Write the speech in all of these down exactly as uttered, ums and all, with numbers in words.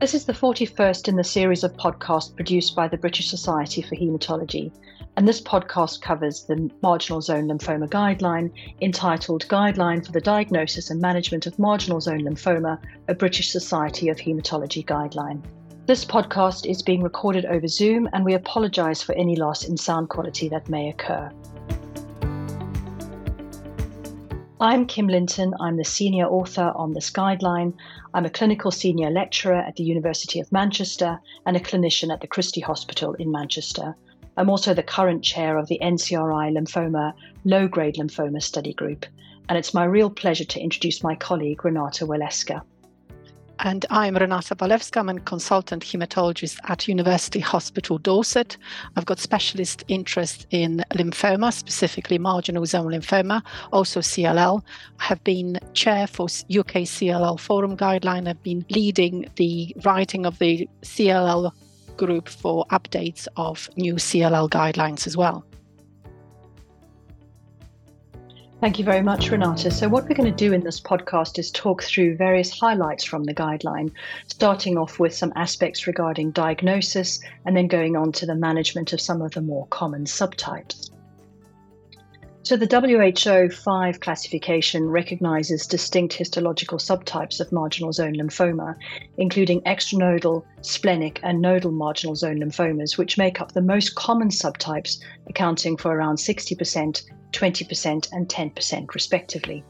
This is the forty-first in the series of podcasts produced by the British Society for Haematology, and this podcast covers the Marginal Zone Lymphoma Guideline, entitled Guideline for the Diagnosis and Management of Marginal Zone Lymphoma, a British Society of Haematology Guideline. This podcast is being recorded over Zoom, and we apologise for any loss in sound quality that may occur. I'm Kim Linton. I'm the senior author on this guideline. I'm a clinical senior lecturer at the University of Manchester and a clinician at the Christie Hospital in Manchester. I'm also the current chair of the N C R I Lymphoma Low-Grade Lymphoma Study Group. And it's my real pleasure to introduce my colleague, Renata Walewska. And I'm Renata Walewska. I'm a consultant hematologist at University Hospital Dorset. I've got specialist interest in lymphoma, specifically marginal zone lymphoma, also C L L. I have been chair for U K C L L Forum Guideline. I've been leading the writing of the C L L group for updates of new C L L guidelines as well. Thank you very much, Renata. So what we're going to do in this podcast is talk through various highlights from the guideline, starting off with some aspects regarding diagnosis and then going on to the management of some of the more common subtypes. So the W H O five classification recognizes distinct histological subtypes of marginal zone lymphoma, including extranodal, splenic, and nodal marginal zone lymphomas, which make up the most common subtypes, accounting for around sixty percent, twenty percent, and ten percent respectively.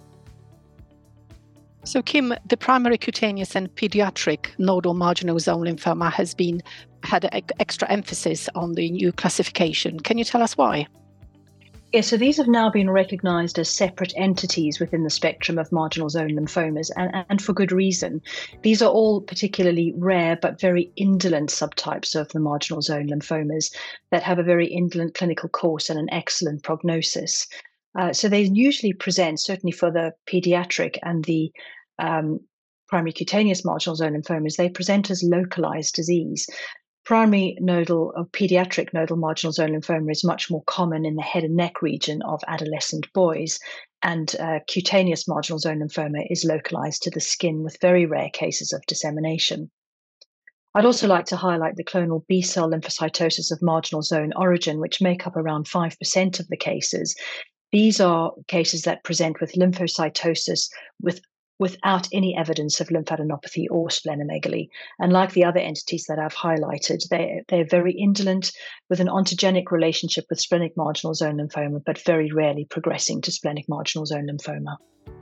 So Kim, the primary cutaneous and pediatric nodal marginal zone lymphoma has been had extra emphasis on the new classification. Can you tell us why? Yes, so these have now been recognised as separate entities within the spectrum of marginal zone lymphomas, and, and for good reason. These are all particularly rare but very indolent subtypes of the marginal zone lymphomas that have a very indolent clinical course and an excellent prognosis. Uh, so they usually present, certainly for the paediatric and the um, primary cutaneous marginal zone lymphomas, they present as localised disease. Primary nodal or pediatric nodal marginal zone lymphoma is much more common in the head and neck region of adolescent boys, and uh, cutaneous marginal zone lymphoma is localized to the skin with very rare cases of dissemination. I'd also like to highlight the clonal B-cell lymphocytosis of marginal zone origin, which make up around five percent of the cases. These are cases that present with lymphocytosis with without any evidence of lymphadenopathy or splenomegaly. And like the other entities that I've highlighted, they, they're very indolent with an ontogenic relationship with splenic marginal zone lymphoma, but very rarely progressing to splenic marginal zone lymphoma.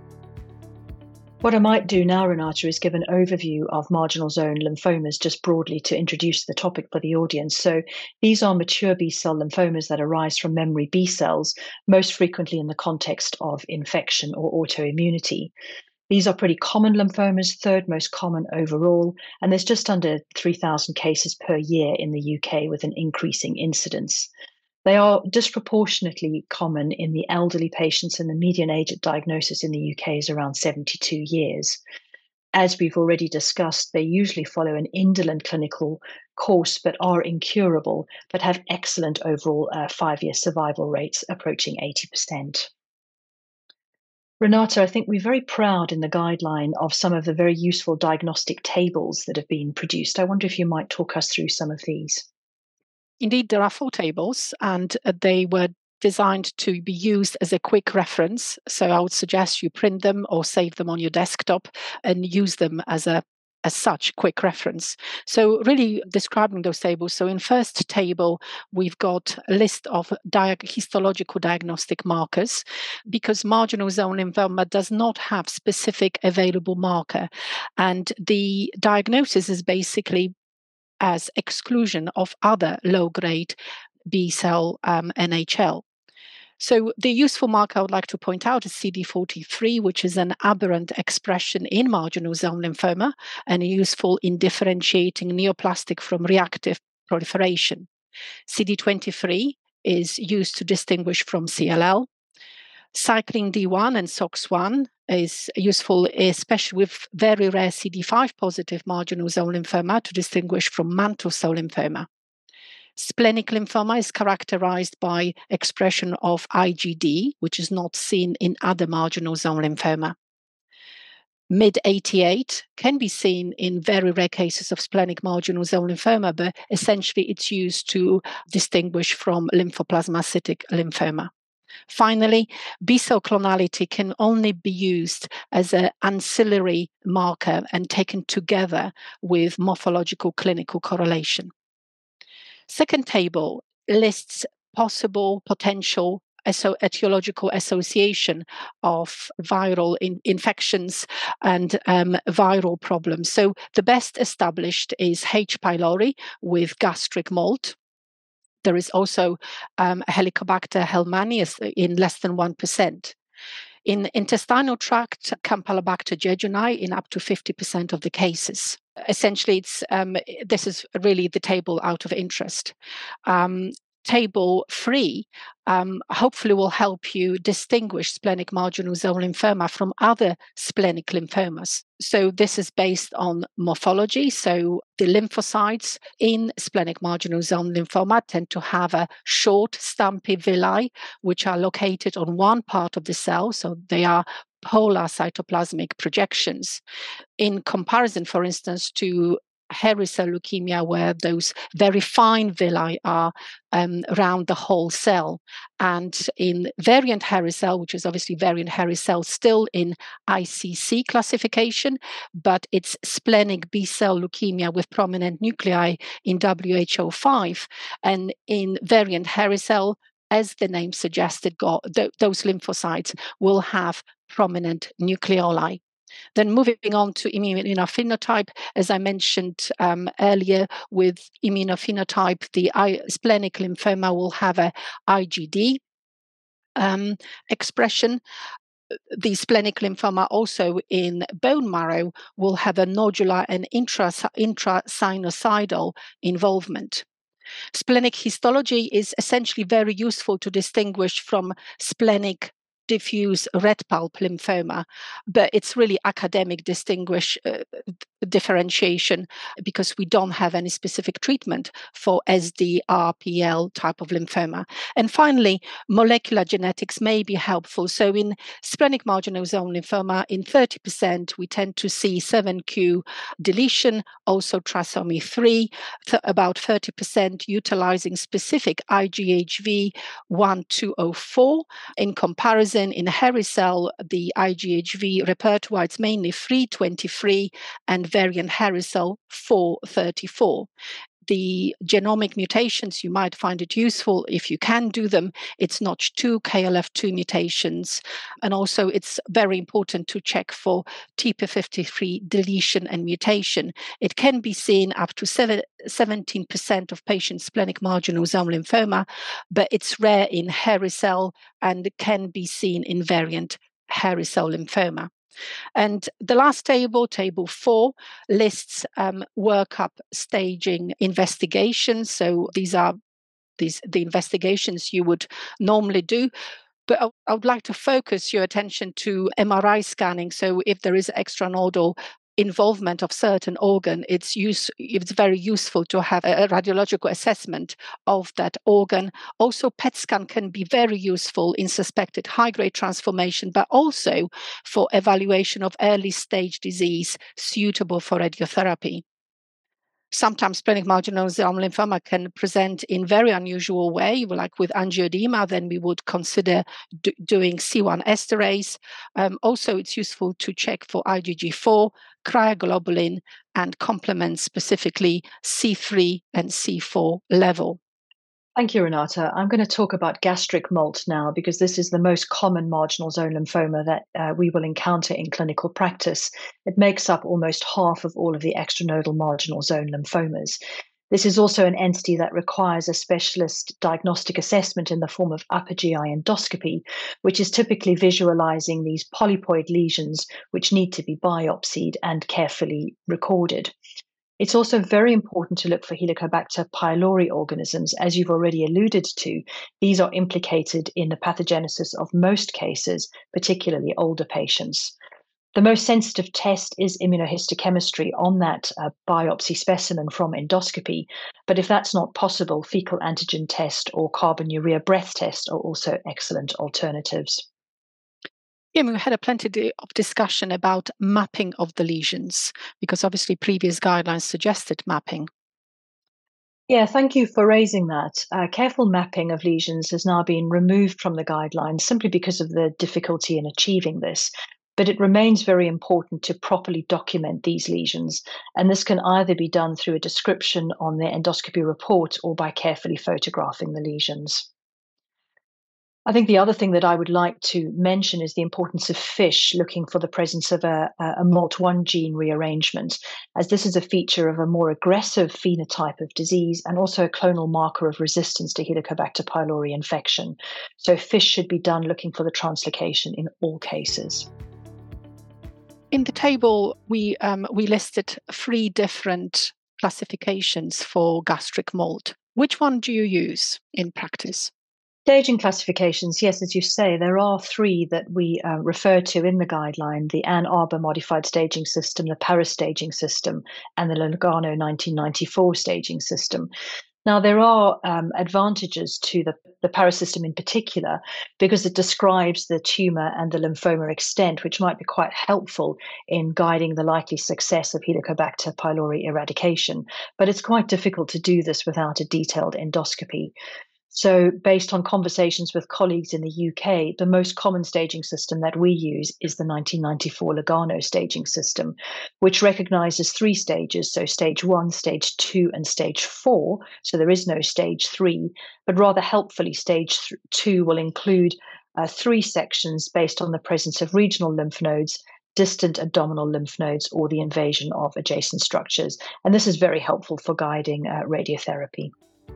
What I might do now, Renata, is give an overview of marginal zone lymphomas just broadly to introduce the topic for the audience. So these are mature B-cell lymphomas that arise from memory B cells, most frequently in the context of infection or autoimmunity. These are pretty common lymphomas, third most common overall, and there's just under three thousand cases per year in the U K with an increasing incidence. They are disproportionately common in the elderly patients, and the median age at diagnosis in the U K is around seventy-two years. As we've already discussed, they usually follow an indolent clinical course but are incurable, but have excellent overall uh, five-year survival rates approaching eighty percent. Renata, I think we're very proud in the guideline of some of the very useful diagnostic tables that have been produced. I wonder if you might talk us through some of these. Indeed, there are four tables, and they were designed to be used as a quick reference. So I would suggest you print them or save them on your desktop and use them as a as such quick reference. So really describing those tables. So in first table, we've got a list of diag- histological diagnostic markers, because marginal zone lymphoma does not have specific available marker. And the diagnosis is basically as exclusion of other low-grade B-cell um, N H L. So the useful marker I would like to point out is C D forty-three, which is an aberrant expression in marginal zone lymphoma and useful in differentiating neoplastic from reactive proliferation. C D twenty-three is used to distinguish from C L L. Cyclin D one and S O X one is useful, especially with very rare C D five positive marginal zone lymphoma, to distinguish from mantle cell lymphoma. Splenic lymphoma is characterized by expression of I G D, which is not seen in other marginal zone lymphoma. MYD eighty-eight can be seen in very rare cases of splenic marginal zone lymphoma, but essentially it's used to distinguish from lymphoplasmacytic lymphoma. Finally, B-cell clonality can only be used as an ancillary marker and taken together with morphological clinical correlation. Second table lists possible potential so etiological association of viral in, infections and um, viral problems. So the best established is H. pylori with gastric mold. There is also um, Helicobacter helmani in less than one percent. In intestinal tract, Campylobacter jejuni in up to fifty percent of the cases. Essentially, it's um, this is really the table out of interest. Um, Table three um, hopefully will help you distinguish splenic marginal zone lymphoma from other splenic lymphomas. So this is based on morphology. So the lymphocytes in splenic marginal zone lymphoma tend to have a short, stumpy villi, which are located on one part of the cell. So they are polar cytoplasmic projections. In comparison, for instance, to hairy cell leukemia, where those very fine villi are um, around the whole cell. And in variant hairy cell, which is obviously variant hairy cell, still in I C C classification, but it's splenic B-cell leukemia with prominent nuclei in W H O five. And in variant hairy cell, as the name suggested, go, th- those lymphocytes will have prominent nucleoli. Then moving on to immunophenotype, as I mentioned um, earlier, with immunophenotype, the I- splenic lymphoma will have a I G D um, expression. The splenic lymphoma also in bone marrow will have a nodular and intra, intrasinusoidal involvement. Splenic histology is essentially very useful to distinguish from splenic diffuse red pulp lymphoma, but it's really academic distinguish uh, differentiation because we don't have any specific treatment for S D R P L type of lymphoma. And finally, molecular genetics may be helpful. So in splenic marginal zone lymphoma, in thirty percent, we tend to see seven q deletion, also trisomy three, th- about thirty percent utilizing specific I G H V one two zero four. In comparison, in hairy cell, the I G H V repertoire is mainly three twenty-three and variant hairy cell four thirty-four. The genomic mutations, you might find it useful if you can do them. It's Notch two, K L F two mutations. And also it's very important to check for T P fifty-three deletion and mutation. It can be seen up to seventeen percent of patients' splenic marginal zone lymphoma, but it's rare in hairy cell and can be seen in variant hairy cell lymphoma. And the last table, table four, lists um, workup staging investigations. So these are these the investigations you would normally do. But I, I would like to focus your attention to M R I scanning. So if there is extranodal involvement of certain organ, it's use, it's very useful to have a radiological assessment of that organ. Also, P E T scan can be very useful in suspected high-grade transformation, but also for evaluation of early stage disease suitable for radiotherapy. Sometimes splenic marginal zone lymphoma can present in very unusual way, like with angioedema. Then we would consider do, doing C one esterase. Um, also, it's useful to check for I G G four, cryoglobulin, and complement specifically C three and C four level. Thank you, Renata. I'm going to talk about gastric mold now because this is the most common marginal zone lymphoma that uh, we will encounter in clinical practice. It makes up almost half of all of the extranodal marginal zone lymphomas. This is also an entity that requires a specialist diagnostic assessment in the form of upper G I endoscopy, which is typically visualizing these polypoid lesions which need to be biopsied and carefully recorded. It's also very important to look for Helicobacter pylori organisms. As you've already alluded to, these are implicated in the pathogenesis of most cases, particularly older patients. The most sensitive test is immunohistochemistry on that uh, biopsy specimen from endoscopy. But if that's not possible, fecal antigen test or carbonuria breath test are also excellent alternatives. Kim, we had a plenty of discussion about mapping of the lesions, because obviously previous guidelines suggested mapping. Yeah, thank you for raising that. Uh, careful mapping of lesions has now been removed from the guidelines simply because of the difficulty in achieving this. But it remains very important to properly document these lesions, and this can either be done through a description on the endoscopy report or by carefully photographing the lesions. I think the other thing that I would like to mention is the importance of FISH looking for the presence of a, a M A L T one gene rearrangement, as this is a feature of a more aggressive phenotype of disease and also a clonal marker of resistance to Helicobacter pylori infection. So FISH should be done looking for the translocation in all cases. In the table, we um, we listed three different classifications for gastric mold. Which one do you use in practice? Staging classifications, yes, as you say, there are three that we uh, refer to in the guideline: the Ann Arbor Modified Staging System, the Paris Staging System, and the Lugano nineteen ninety-four Staging System. Now, there are um, advantages to the, the Paris system in particular because it describes the tumor and the lymphoma extent, which might be quite helpful in guiding the likely success of Helicobacter pylori eradication. But it's quite difficult to do this without a detailed endoscopy. So, based on conversations with colleagues in the U K, the most common staging system that we use is the nineteen ninety-four Lugano staging system, which recognizes three stages. So, stage one, stage two, and stage four. So, there is no stage three, but rather helpfully, stage th- two will include uh, three sections based on the presence of regional lymph nodes, distant abdominal lymph nodes, or the invasion of adjacent structures. And this is very helpful for guiding uh, radiotherapy.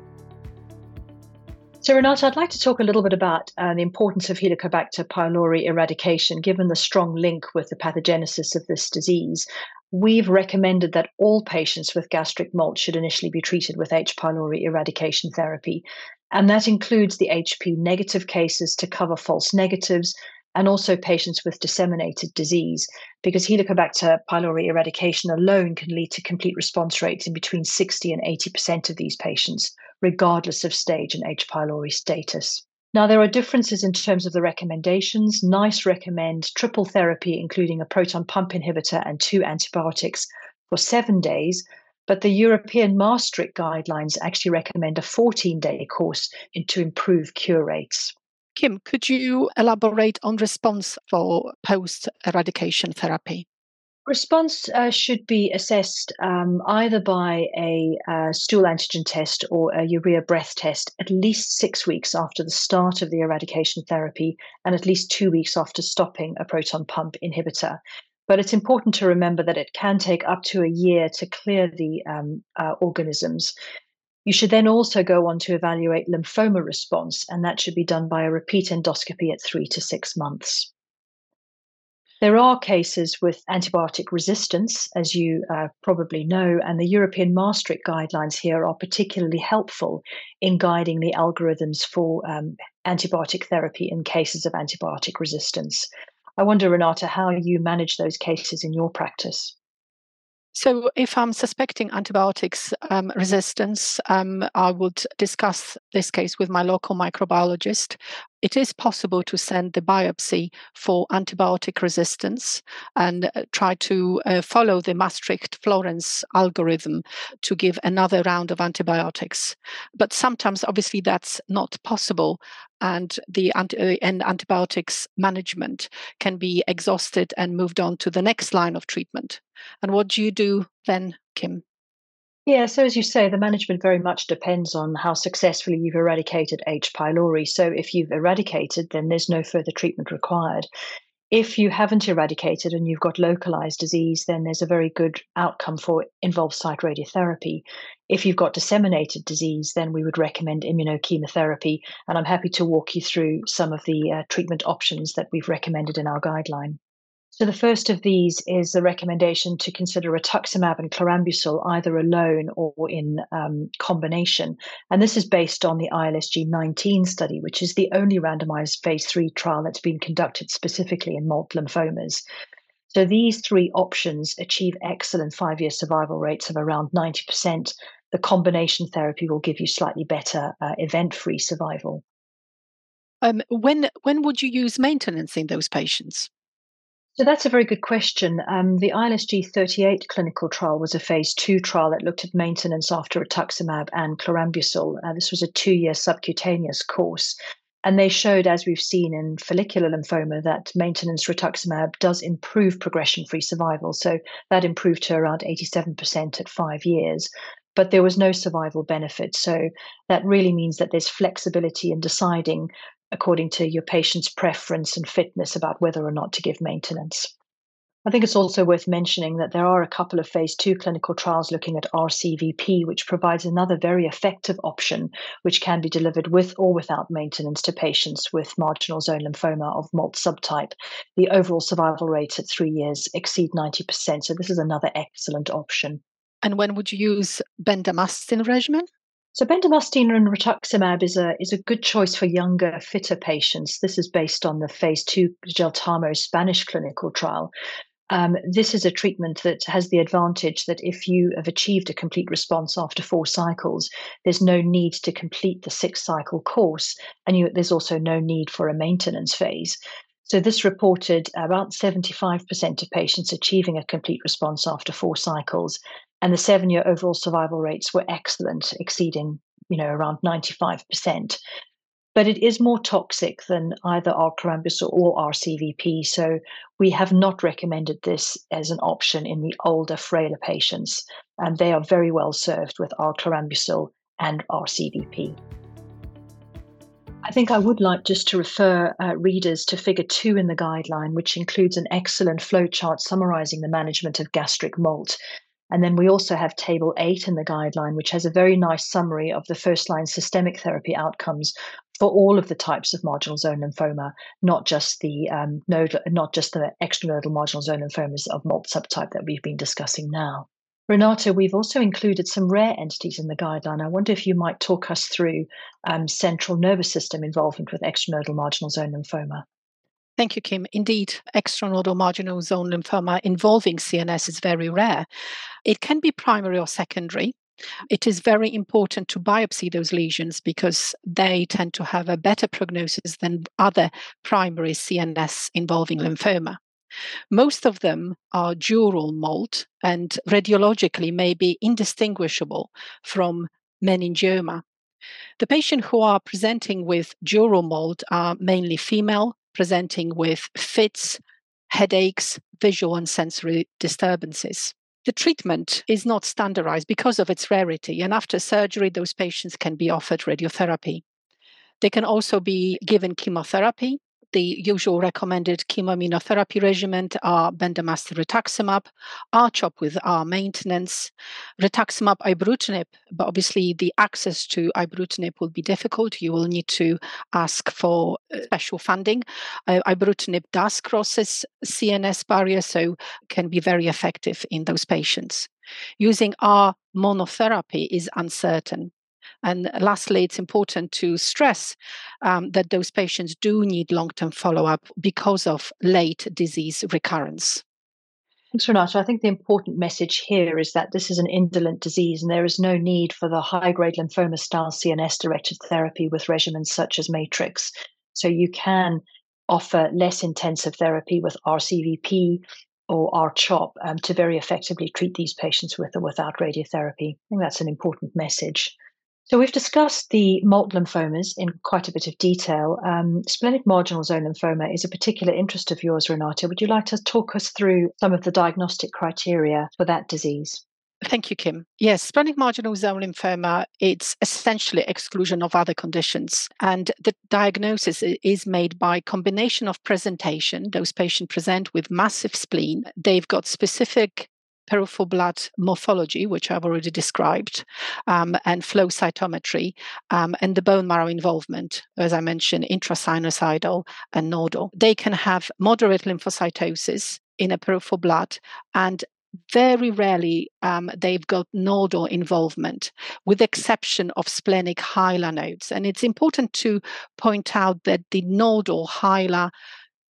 So, Renata, I'd like to talk a little bit about uh, the importance of Helicobacter pylori eradication, given the strong link with the pathogenesis of this disease. We've recommended that all patients with gastric mold should initially be treated with H. pylori eradication therapy, and that includes the H P negative cases to cover false negatives, and also patients with disseminated disease, because Helicobacter pylori eradication alone can lead to complete response rates in between sixty and eighty percent of these patients, regardless of stage and H. pylori status. Now, there are differences in terms of the recommendations. NICE recommend triple therapy, including a proton pump inhibitor and two antibiotics for seven days, but the European Maastricht guidelines actually recommend a fourteen-day course to improve cure rates. Kim, could you elaborate on response for post-eradication therapy? Response uh, should be assessed um, either by a uh, stool antigen test or a urea breath test at least six weeks after the start of the eradication therapy and at least two weeks after stopping a proton pump inhibitor. But it's important to remember that it can take up to a year to clear the um, uh, organisms. You should then also go on to evaluate lymphoma response, and that should be done by a repeat endoscopy at three to six months. There are cases with antibiotic resistance, as you uh, probably know, and the European Maastricht guidelines here are particularly helpful in guiding the algorithms for um, antibiotic therapy in cases of antibiotic resistance. I wonder, Renata, how you manage those cases in your practice. So, if I'm suspecting antibiotics um, resistance, um, I would discuss this case with my local microbiologist. It is possible to send the biopsy for antibiotic resistance and uh, try to uh, follow the Maastricht Florence algorithm to give another round of antibiotics. But sometimes, obviously, that's not possible, and the anti- uh, and antibiotics management can be exhausted and moved on to the next line of treatment. And what do you do then, Kim? Yeah, so as you say, the management very much depends on how successfully you've eradicated H. pylori. So if you've eradicated, then there's no further treatment required. If you haven't eradicated and you've got localized disease, then there's a very good outcome for involved site radiotherapy. If you've got disseminated disease, then we would recommend immunochemotherapy. And I'm happy to walk you through some of the uh, treatment options that we've recommended in our guideline. So the first of these is the recommendation to consider rituximab and chlorambucil either alone or in um, combination. And this is based on the I L S G nineteen study, which is the only randomized phase three trial that's been conducted specifically in multiple lymphomas. So these three options achieve excellent five-year survival rates of around ninety percent. The combination therapy will give you slightly better uh, event-free survival. Um, when when would you use maintenance in those patients? So that's a very good question. Um, the I L S G thirty-eight clinical trial was a phase two trial that looked at maintenance after rituximab and chlorambucil. Uh, this was a two-year subcutaneous course. And they showed, as we've seen in follicular lymphoma, that maintenance rituximab does improve progression-free survival. So that improved to around eighty-seven percent at five years. But there was no survival benefit. So that really means that there's flexibility in deciding according to your patient's preference and fitness about whether or not to give maintenance. I think it's also worth mentioning that there are a couple of phase two clinical trials looking at R C V P, which provides another very effective option, which can be delivered with or without maintenance to patients with marginal zone lymphoma of M A L T subtype. The overall survival rates at three years exceed ninety percent. So this is another excellent option. And when would you use bendamustine regimen? So bendamustine and rituximab is a is a good choice for younger, fitter patients. This is based on the phase two Geltamo Spanish clinical trial. Um, this is a treatment that has the advantage that if you have achieved a complete response after four cycles, there's no need to complete the six cycle course, and you, there's also no need for a maintenance phase. So this reported about seventy-five percent of patients achieving a complete response after four cycles, and the seven-year overall survival rates were excellent, exceeding, you know, around ninety-five percent. But it is more toxic than either R-chlorambucil or R C V P, so we have not recommended this as an option in the older, frailer patients, and they are very well served with R-chlorambucil and R C V P. I think I would like just to refer uh, readers to figure two in the guideline, which includes an excellent flowchart summarizing the management of gastric M A L T. And then we also have table eight in the guideline, which has a very nice summary of the first-line systemic therapy outcomes for all of the types of marginal zone lymphoma, not just the um, node, not just the extranodal marginal zone lymphomas of M A L T subtype that we've been discussing now. Renata, we've also included some rare entities in the guideline. I wonder if you might talk us through um, central nervous system involvement with extranodal marginal zone lymphoma. Thank you, Kim. Indeed, extranodal marginal zone lymphoma involving C N S is very rare. It can be primary or secondary. It is very important to biopsy those lesions because they tend to have a better prognosis than other primary C N S involving lymphoma. Most of them are dural M A L T and radiologically may be indistinguishable from meningioma. The patients who are presenting with dural M A L T are mainly female, presenting with fits, headaches, visual and sensory disturbances. The treatment is not standardized because of its rarity, and after surgery, those patients can be offered radiotherapy. They can also be given chemotherapy. The usual recommended chemoimmunotherapy regimen are bendamustine rituximab, R CHOP with R maintenance, rituximab ibrutinib, but obviously the access to ibrutinib will be difficult. You will need to ask for special funding. Uh, ibrutinib does cross this C N S barrier, so can be very effective in those patients. Using R monotherapy is uncertain. And lastly, it's important to stress um, that those patients do need long-term follow-up because of late disease recurrence. Thanks, Renata. I think the important message here is that this is an indolent disease and there is no need for the high-grade lymphoma-style C N S-directed therapy with regimens such as Matrix. So you can offer less intensive therapy with R C V P or R CHOP um, to very effectively treat these patients with or without radiotherapy. I think that's an important message. So we've discussed the M A L T lymphomas in quite a bit of detail. Um, splenic marginal zone lymphoma is a particular interest of yours, Renata. Would you like to talk us through some of the diagnostic criteria for that disease? Thank you, Kim. Yes, splenic marginal zone lymphoma, it's essentially exclusion of other conditions. And the diagnosis is made by combination of presentation. Those patients present with massive spleen. They've got specific peripheral blood morphology, which I've already described, um, and flow cytometry, um, and the bone marrow involvement, as I mentioned, intrasinusoidal and nodal. They can have moderate lymphocytosis in a peripheral blood, and very rarely um, they've got nodal involvement, with the exception of splenic hilar nodes. And it's important to point out that the nodal hilar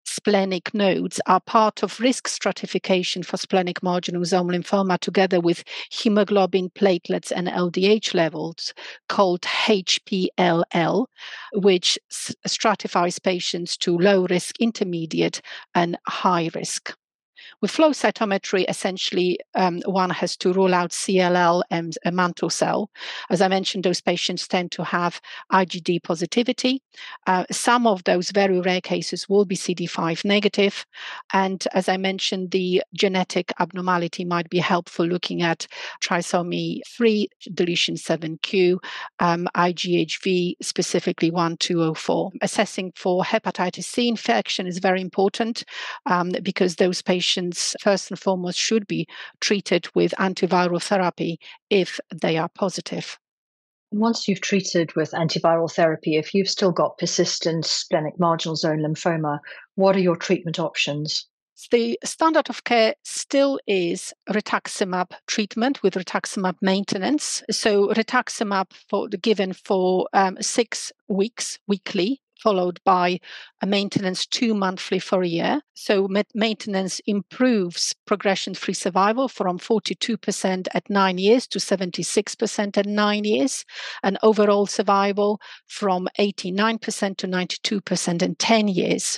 splenic nodes are part of risk stratification for splenic marginal zone lymphoma, together with hemoglobin, platelets, and L D H levels, called H P L L, which s- stratifies patients to low risk, intermediate, and high risk. With flow cytometry, essentially, um, one has to rule out C L L and a mantle cell. As I mentioned, those patients tend to have I G D positivity. Uh, some of those very rare cases will be C D five negative. And as I mentioned, the genetic abnormality might be helpful, looking at trisomy three, deletion seven q, um, I G H V, specifically one two zero four. Assessing for hepatitis C infection is very important, um, because those patients, first and foremost, should be treated with antiviral therapy if they are positive. Once you've treated with antiviral therapy, if you've still got persistent splenic marginal zone lymphoma, what are your treatment options? The standard of care still is rituximab treatment with rituximab maintenance. So rituximab for given for um, six weeks weekly, followed by a maintenance two monthly for a year. So maintenance improves progression-free survival from forty-two percent at nine years to seventy-six percent at nine years, and overall survival from eighty-nine percent to ninety-two percent in ten years.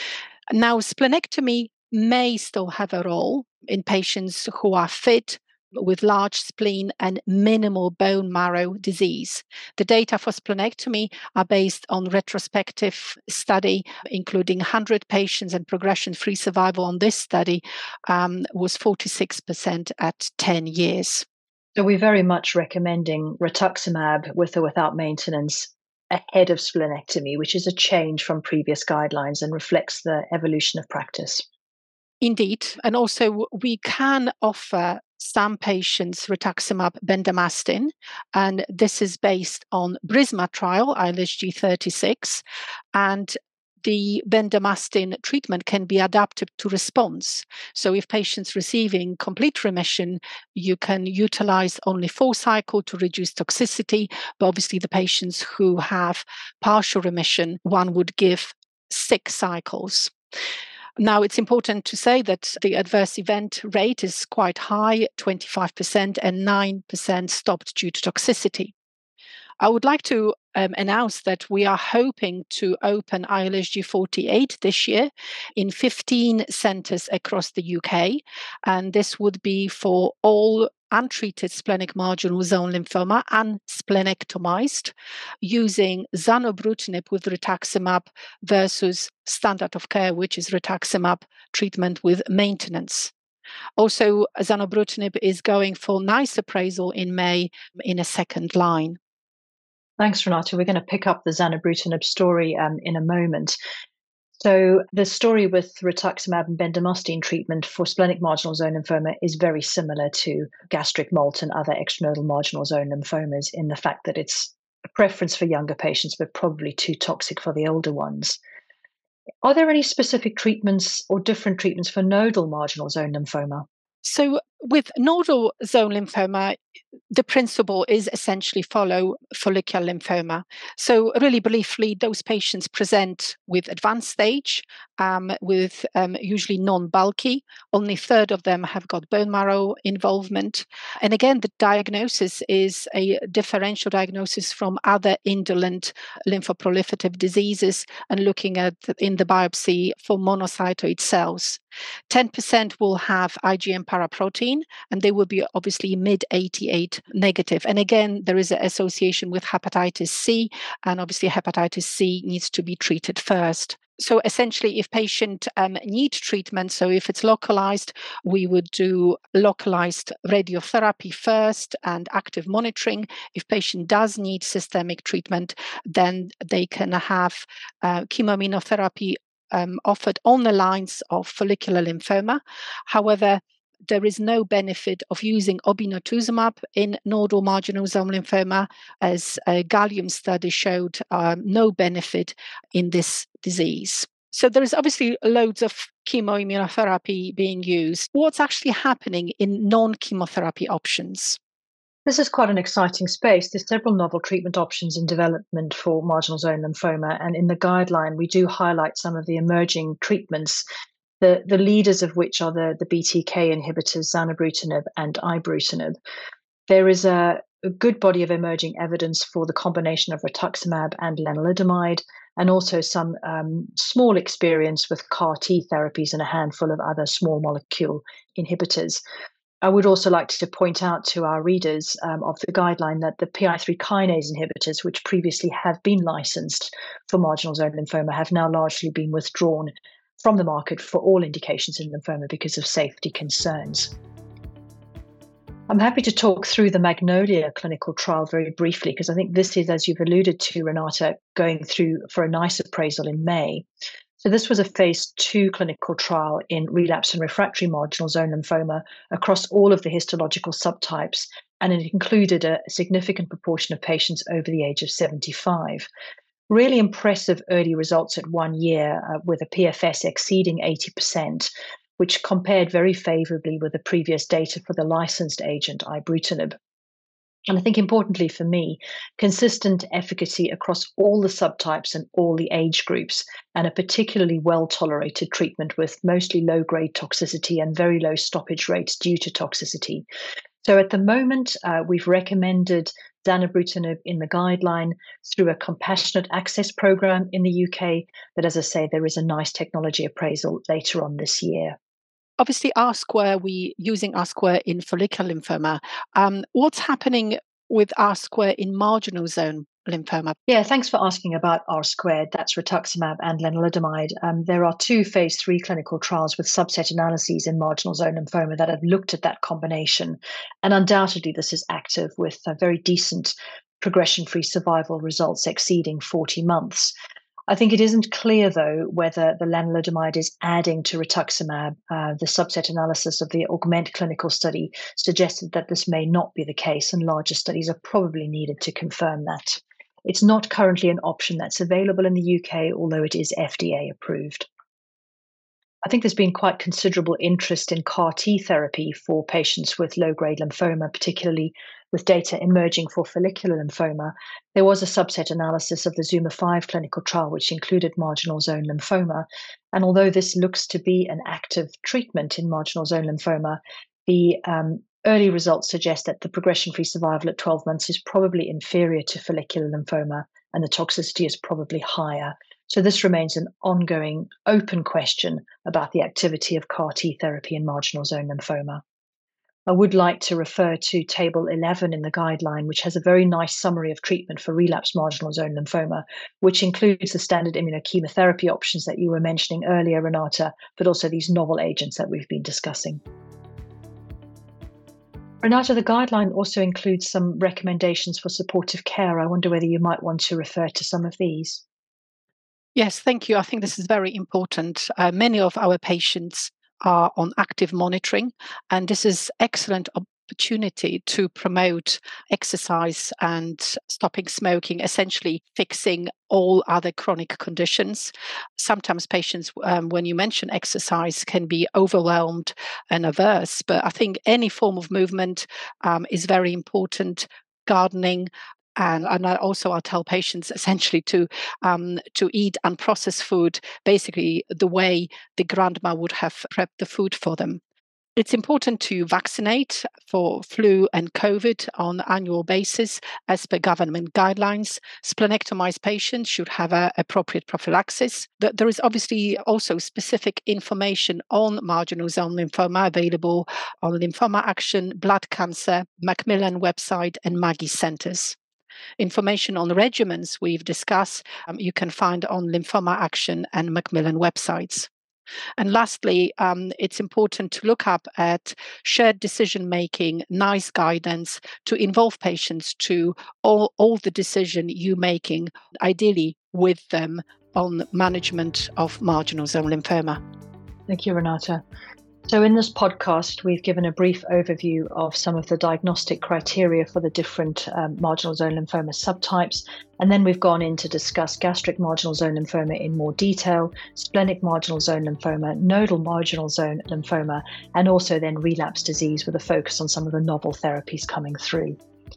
Now, splenectomy may still have a role in patients who are fit, with large spleen and minimal bone marrow disease. The data for splenectomy are based on retrospective study, including one hundred patients, and progression-free survival on this study um, was forty-six percent at ten years. So we're very much recommending rituximab with or without maintenance ahead of splenectomy, which is a change from previous guidelines and reflects the evolution of practice. Indeed. And also, we can offer some patients rituximab bendamustine, and this is based on BRISMA trial, I L S G thirty-six, and the bendamustine treatment can be adapted to response. So if patients receiving complete remission, you can utilize only four cycles to reduce toxicity, but obviously the patients who have partial remission, one would give six cycles. Now, it's important to say that the adverse event rate is quite high, twenty-five percent, and nine percent stopped due to toxicity. I would like to um, announce that we are hoping to open I L S G forty-eight this year in fifteen centers across the U K. And this would be for all untreated splenic marginal zone lymphoma and splenectomized, using zanubrutinib with rituximab versus standard of care, which is rituximab treatment with maintenance. Also, zanubrutinib is going for NICE appraisal in May in a second line. Thanks, Renata. We're going to pick up the zanubrutinib story um, in a moment. So the story with rituximab and bendamustine treatment for splenic marginal zone lymphoma is very similar to gastric mold and other extranodal marginal zone lymphomas, in the fact that it's a preference for younger patients, but probably too toxic for the older ones. Are there any specific treatments or different treatments for nodal marginal zone lymphoma? So with nodal zone lymphoma, the principle is essentially follow follicular lymphoma. So really briefly, those patients present with advanced stage, um, with um, usually non-bulky. Only a third of them have got bone marrow involvement. And again, the diagnosis is a differential diagnosis from other indolent lymphoproliferative diseases, and looking at in the biopsy for monocytoid cells. ten percent will have IgM paraprotein, and they will be obviously mid eighty-eight negative. And again, there is an association with hepatitis C, and obviously hepatitis C needs to be treated first. So essentially, if patient um, need treatment, so if it's localized, we would do localized radiotherapy first and active monitoring. If patient does need systemic treatment, then they can have uh, chemoimmunotherapy um, offered on the lines of follicular lymphoma. However, there is no benefit of using obinutuzumab in nodal marginal zone lymphoma, as a gallium study showed um, no benefit in this disease. So there is obviously loads of chemoimmunotherapy being used. What's actually happening in non-chemotherapy options? This is quite an exciting space. There's several novel treatment options in development for marginal zone lymphoma, and in the guideline, we do highlight some of the emerging treatments, the, the leaders of which are the, the B T K inhibitors, zanubrutinib and ibrutinib. There is a, a good body of emerging evidence for the combination of rituximab and lenalidomide, and also some um, small experience with C A R T therapies and a handful of other small molecule inhibitors. I would also like to point out to our readers um, of the guideline that the P I three kinase inhibitors, which previously have been licensed for marginal zone lymphoma, have now largely been withdrawn from the market for all indications in lymphoma because of safety concerns. I'm happy to talk through the Magnolia clinical trial very briefly, because I think this is, as you've alluded to, Renata, going through for a NICE appraisal in May. So this was a phase two clinical trial in relapsed and refractory marginal zone lymphoma across all of the histological subtypes, and it included a significant proportion of patients over the age of seventy-five. Really impressive early results at one year uh, with a P F S exceeding eighty percent, which compared very favorably with the previous data for the licensed agent ibrutinib. And I think importantly for me, consistent efficacy across all the subtypes and all the age groups, and a particularly well-tolerated treatment with mostly low-grade toxicity and very low stoppage rates due to toxicity. So at the moment, uh, we've recommended zanubrutinib in the guideline through a compassionate access program in the U K, but as I say, there is a NICE technology appraisal later on this year. Obviously, R square, we using R square in follicular lymphoma. Um, what's happening with R square in marginal zone lymphoma? Yeah, thanks for asking about R squared. That's rituximab and lenalidomide. Um, there are two phase three clinical trials with subset analyses in marginal zone lymphoma that have looked at that combination. And undoubtedly, this is active with a very decent progression-free survival results exceeding forty months. I think it isn't clear, though, whether the lenalidomide is adding to rituximab. Uh, the subset analysis of the AUGMENT clinical study suggested that this may not be the case, and larger studies are probably needed to confirm that. It's not currently an option that's available in the U K, although it is F D A approved. I think there's been quite considerable interest in C A R T therapy for patients with low-grade lymphoma, particularly with data emerging for follicular lymphoma. There was a subset analysis of the ZUMA five clinical trial, which included marginal zone lymphoma. And although this looks to be an active treatment in marginal zone lymphoma, the um, early results suggest that the progression-free survival at twelve months is probably inferior to follicular lymphoma, and the toxicity is probably higher. So this remains an ongoing open question about the activity of C A R T therapy in marginal zone lymphoma. I would like to refer to table eleven in the guideline, which has a very nice summary of treatment for relapsed marginal zone lymphoma, which includes the standard immunochemotherapy options that you were mentioning earlier, Renata, but also these novel agents that we've been discussing. Renata, the guideline also includes some recommendations for supportive care. I wonder whether you might want to refer to some of these. Yes, thank you. I think this is very important. Uh, many of our patients are on active monitoring, and this is excellent opportunity to promote exercise and stopping smoking, essentially fixing all other chronic conditions. Sometimes patients, um, when you mention exercise, can be overwhelmed and averse, but I think any form of movement um, is very important. Gardening, And, and I also I tell patients essentially to um, to eat unprocessed food, basically the way the grandma would have prepped the food for them. It's important to vaccinate for flu and COVID on an annual basis as per government guidelines. Splenectomized patients should have an appropriate prophylaxis. There is obviously also specific information on marginal zone lymphoma available on Lymphoma Action, Blood Cancer, Macmillan website, and Maggie centers. Information on regimens we've discussed, um, you can find on Lymphoma Action and Macmillan websites. And lastly, um, it's important to look up at shared decision-making, NICE guidance to involve patients to all, all the decision you making, ideally with them on management of marginal zone lymphoma. Thank you, Renata. So in this podcast, we've given a brief overview of some of the diagnostic criteria for the different um, marginal zone lymphoma subtypes. And then we've gone in to discuss gastric marginal zone lymphoma in more detail, splenic marginal zone lymphoma, nodal marginal zone lymphoma, and also then relapse disease with a focus on some of the novel therapies coming through.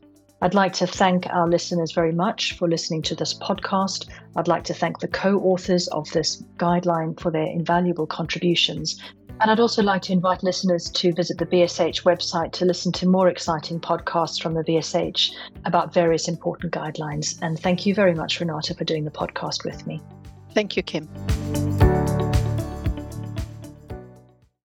I'd like to thank our listeners very much for listening to this podcast. I'd like to thank the co-authors of this guideline for their invaluable contributions. And I'd also like to invite listeners to visit the V S H website to listen to more exciting podcasts from the V S H about various important guidelines. And thank you very much, Renata, for doing the podcast with me. Thank you, Kim.